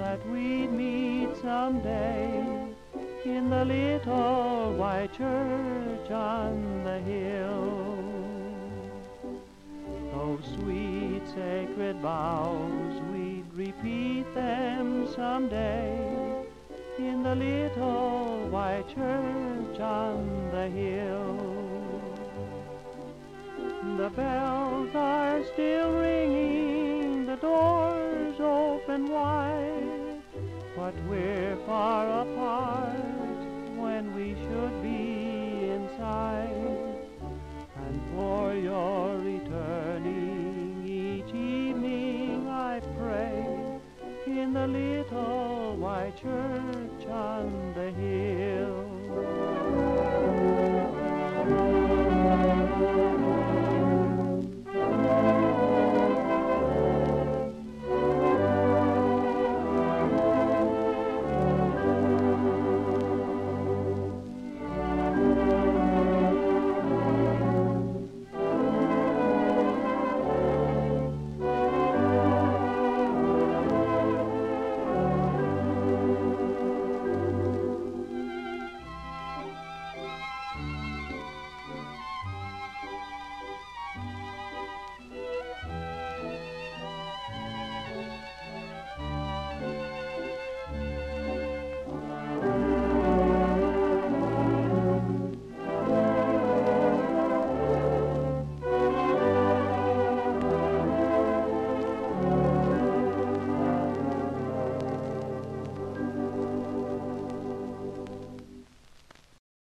that we'd meet someday in the little white church on the hill. Those sweet sacred vows, we'd repeat them someday in the little white church on the hill. The bells are still ringing, the doors open wide, but we're far apart when we should be inside. And for your returning each evening I pray in the little white church on the hill.